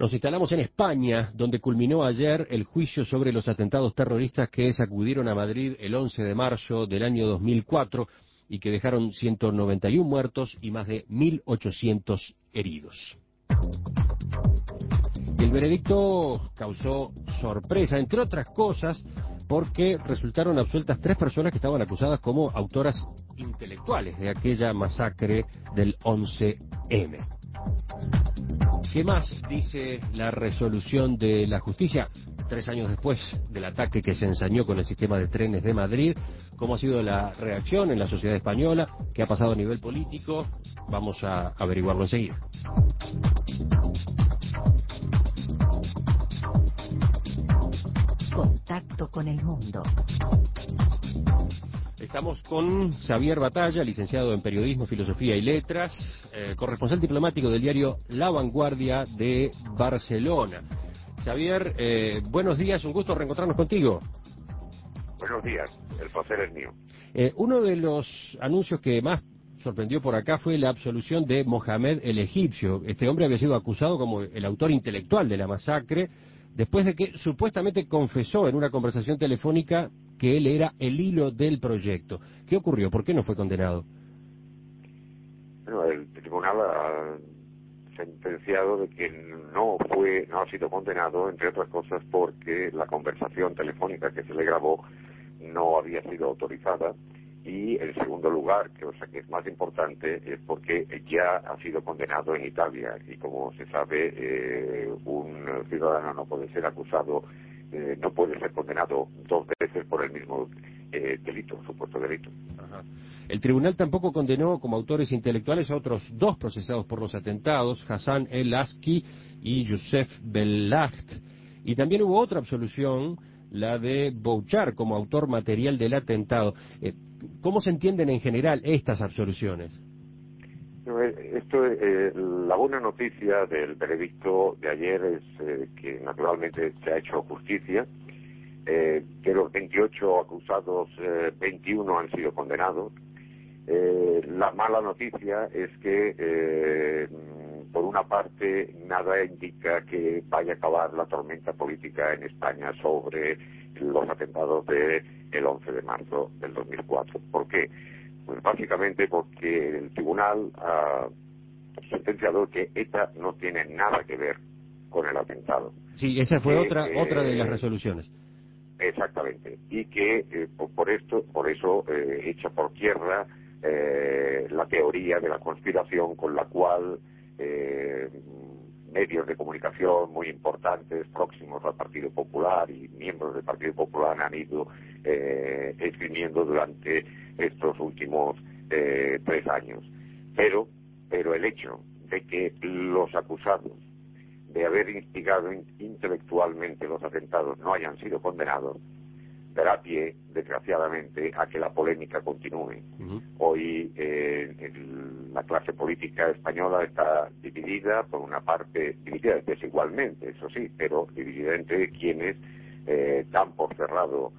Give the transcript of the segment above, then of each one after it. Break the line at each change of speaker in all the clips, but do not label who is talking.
Nos instalamos en España, donde culminó ayer el juicio sobre los atentados terroristas que sacudieron a Madrid el 11 de marzo del año 2004 y que dejaron 191 muertos y más de 1.800 heridos. El veredicto causó sorpresa, entre otras cosas, porque resultaron absueltas 3 personas que estaban acusadas como autoras intelectuales de aquella masacre del 11M. ¿Qué más dice la resolución de la justicia 3 años después del ataque que se ensañó con el sistema de trenes de Madrid? ¿Cómo ha sido la reacción en la sociedad española? ¿Qué ha pasado a nivel político? Vamos a averiguarlo enseguida.
Contacto con el mundo.
Estamos con Xavier Batalla, licenciado en Periodismo, Filosofía y Letras, corresponsal diplomático del diario La Vanguardia de Barcelona. Xavier, buenos días, un gusto reencontrarnos contigo.
Buenos días, el placer es mío.
Uno de los anuncios que más sorprendió por acá fue la absolución de Mohamed el Egipcio. Este hombre había sido acusado como el autor intelectual de la masacre, después de que supuestamente confesó en una conversación telefónica que él era el hilo del proyecto. ¿Qué ocurrió? ¿Por qué no fue condenado?
Bueno, el tribunal ha sentenciado de que no ha sido condenado, entre otras cosas, porque la conversación telefónica que se le grabó no había sido autorizada. Y en segundo lugar, que es más importante, es porque ya ha sido condenado en Italia. Y como se sabe, un ciudadano no puede ser acusado, no puede ser condenado 2 veces por el mismo delito, supuesto delito.
Ajá. El tribunal tampoco condenó como autores intelectuales a otros 2 procesados por los atentados, Hassan el-Aski y Youssef Bellacht. Y también hubo otra absolución, la de Bouchard como autor material del atentado. ¿Cómo se entienden en general estas absoluciones?
La buena noticia del veredicto de ayer es que naturalmente se ha hecho justicia, que los 28 acusados, 21 han sido condenados. La mala noticia es que, por una parte, nada indica que vaya a acabar la tormenta política en España sobre los atentados del 11 de marzo del 2004. ¿Por qué? Pues básicamente porque el tribunal ha sentenciado que ETA no tiene nada que ver con el atentado.
Sí, esa fue otra de las resoluciones.
Exactamente, y que por eso echa por tierra la teoría de la conspiración con la cual medios de comunicación muy importantes, próximos al Partido Popular y miembros del Partido Popular han ido esgrimiendo durante estos últimos 3 años. Pero el hecho de que los acusados de haber instigado intelectualmente los atentados no hayan sido condenados, dará pie, desgraciadamente, a que la polémica continúe. Hoy la clase política española está dividida, por una parte, dividida desigualmente, eso sí, pero dividida entre quienes dan por cerrado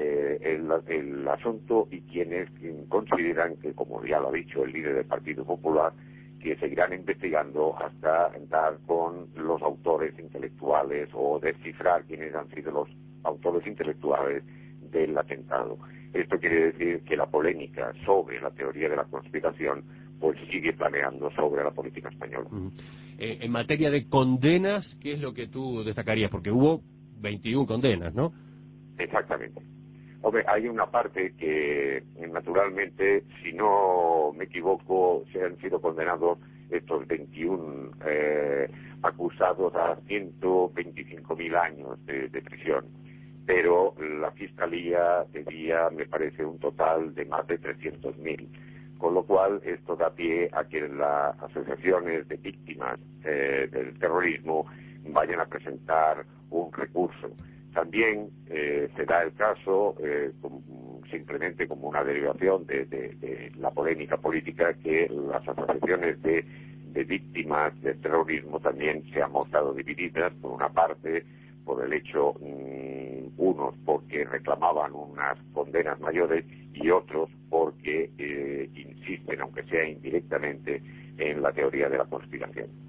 el asunto y quienes consideran que, como ya lo ha dicho el líder del Partido Popular, que seguirán investigando hasta dar con los autores intelectuales o descifrar quiénes han sido los autores intelectuales del atentado. Esto quiere decir que la polémica sobre la teoría de la conspiración pues sigue planeando sobre la política española.
En materia de condenas, ¿qué es lo que tú destacarías? Porque hubo 21 condenas, ¿no?
Exactamente. Hombre, hay una parte que, naturalmente, si no me equivoco, se han sido condenados estos 21 acusados a 125.000 años de prisión. Pero la Fiscalía debía, me parece, un total de más de 300.000. Con lo cual, esto da pie a que las asociaciones de víctimas del terrorismo vayan a presentar un recurso. También se da el caso, simplemente como una derivación de la polémica política, que las asociaciones de víctimas del terrorismo también se han mostrado divididas, por una parte por el hecho, unos porque reclamaban unas condenas mayores y otros porque insisten, aunque sea indirectamente, en la teoría de la conspiración.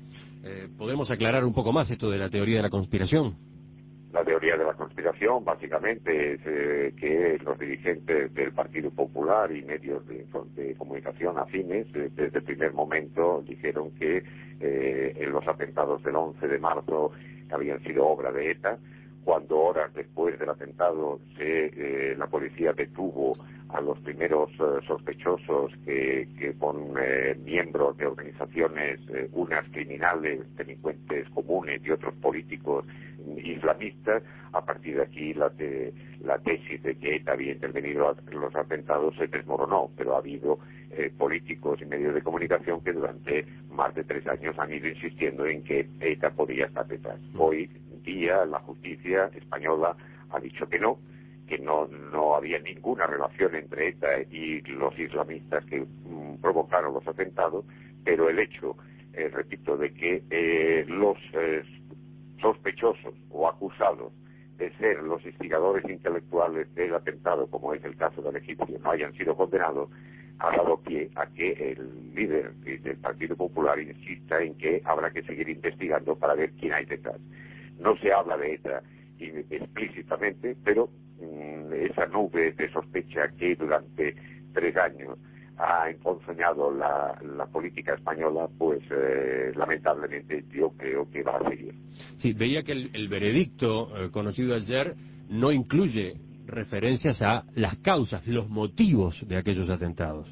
¿Podemos aclarar un poco más esto de la teoría de la conspiración?
La teoría de la conspiración, básicamente, es que los dirigentes del Partido Popular y medios de comunicación afines, desde el primer momento, dijeron que en los atentados del 11 de marzo habían sido obra de ETA. Cuando horas después del atentado la policía detuvo a los primeros sospechosos que son miembros de organizaciones, unas criminales, delincuentes comunes y otros políticos islamistas, a partir de aquí la tesis de que ETA había intervenido en los atentados se desmoronó, pero ha habido políticos y medios de comunicación que durante más de 3 años han ido insistiendo en que ETA podía estar detrás. Hoy día la justicia española ha dicho que no había ninguna relación entre ETA y los islamistas que provocaron los atentados, pero el hecho, repito, de que los sospechosos o acusados de ser los instigadores intelectuales del atentado, como es el caso del egipcio, no hayan sido condenados, ha dado pie a que el líder del Partido Popular insista en que habrá que seguir investigando para ver quién hay detrás. No se habla de ETA explícitamente, pero esa nube de sospecha que durante 3 años ha emponzoñado la política española, pues lamentablemente yo creo que va a seguir.
Sí, veía que el veredicto conocido ayer no incluye referencias a las causas, los motivos de aquellos atentados.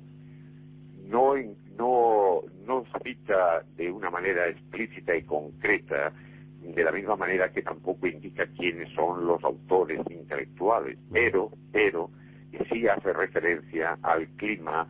No cita de una manera explícita y concreta, de la misma manera que tampoco indica quiénes son los autores intelectuales, pero sí hace referencia al clima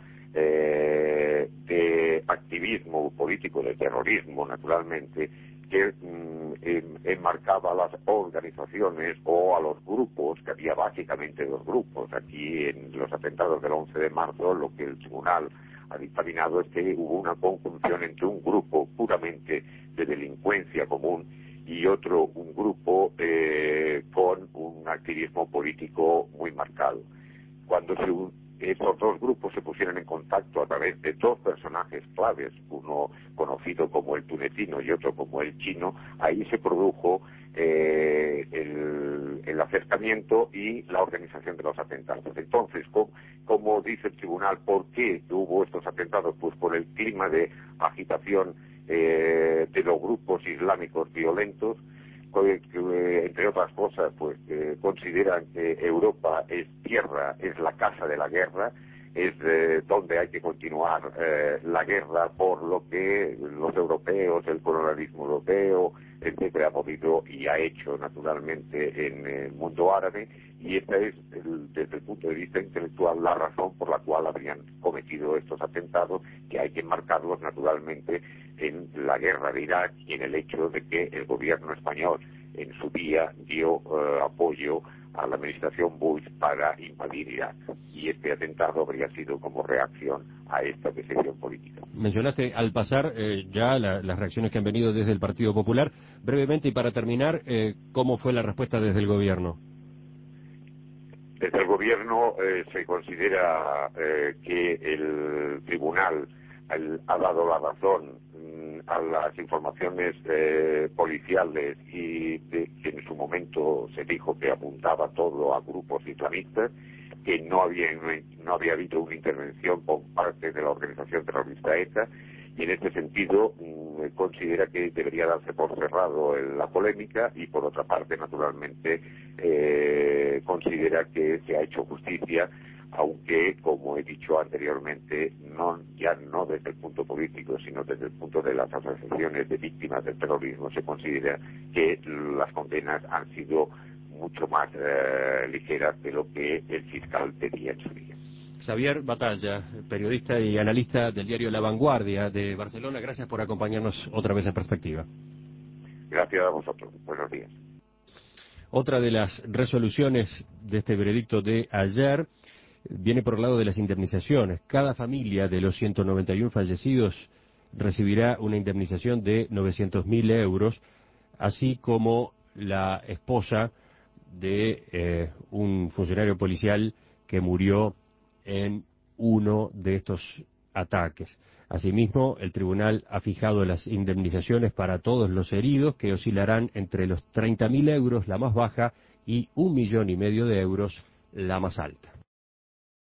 de activismo político, de terrorismo, naturalmente, que enmarcaba a las organizaciones o a los grupos, que había básicamente 2 grupos. Aquí en los atentados del 11 de marzo, lo que el tribunal ha dictaminado es que hubo una conjunción entre un grupo puramente de delincuencia común y un grupo con un activismo político muy marcado. Cuando esos 2 grupos se pusieron en contacto a través de 2 personajes claves, uno conocido como el tunecino y otro como el chino, ahí se produjo el acercamiento y la organización de los atentados. Entonces, como dice el tribunal, ¿por qué hubo estos atentados? Pues por el clima de agitación de los grupos islámicos violentos, entre otras cosas, pues consideran que Europa es la casa de la guerra, es donde hay que continuar la guerra, por lo que los europeos, el colonialismo europeo, etcétera, ha movido y ha hecho naturalmente en el mundo árabe, y esta es, desde el punto de vista intelectual, la razón por la cual habrían cometido estos atentados, que hay que enmarcarlos naturalmente en la guerra de Irak y en el hecho de que el gobierno español en su día dio apoyo a la administración Bush para invadir Irak, y este atentado habría sido como reacción a esta decisión política.
Mencionaste al pasar ya las reacciones que han venido desde el Partido Popular. Brevemente y para terminar, ¿cómo fue la respuesta desde el gobierno?
Desde el gobierno se considera que el tribunal ha dado la razón a las informaciones policiales y que en su momento se dijo que apuntaba todo a grupos islamistas, que no había habido una intervención por parte de la organización terrorista ETA, y en este sentido considera que debería darse por cerrado la polémica, y por otra parte, naturalmente, considera que se ha hecho justicia, aunque, como he dicho anteriormente, ya no desde el punto político, sino desde el punto de las asociaciones de víctimas del terrorismo, se considera que las condenas han sido mucho más ligeras de lo que el fiscal pedía en su día.
Xavier Batalla, periodista y analista del diario La Vanguardia de Barcelona, gracias por acompañarnos otra vez en Perspectiva.
Gracias a vosotros. Buenos días.
Otra de las resoluciones de este veredicto de ayer viene por el lado de las indemnizaciones. Cada familia de los 191 fallecidos recibirá una indemnización de 900.000 euros, así como la esposa de un funcionario policial que murió en uno de estos ataques. Asimismo, el tribunal ha fijado las indemnizaciones para todos los heridos, que oscilarán entre los 30.000 euros, la más baja, y 1,5 millones de euros, la más alta.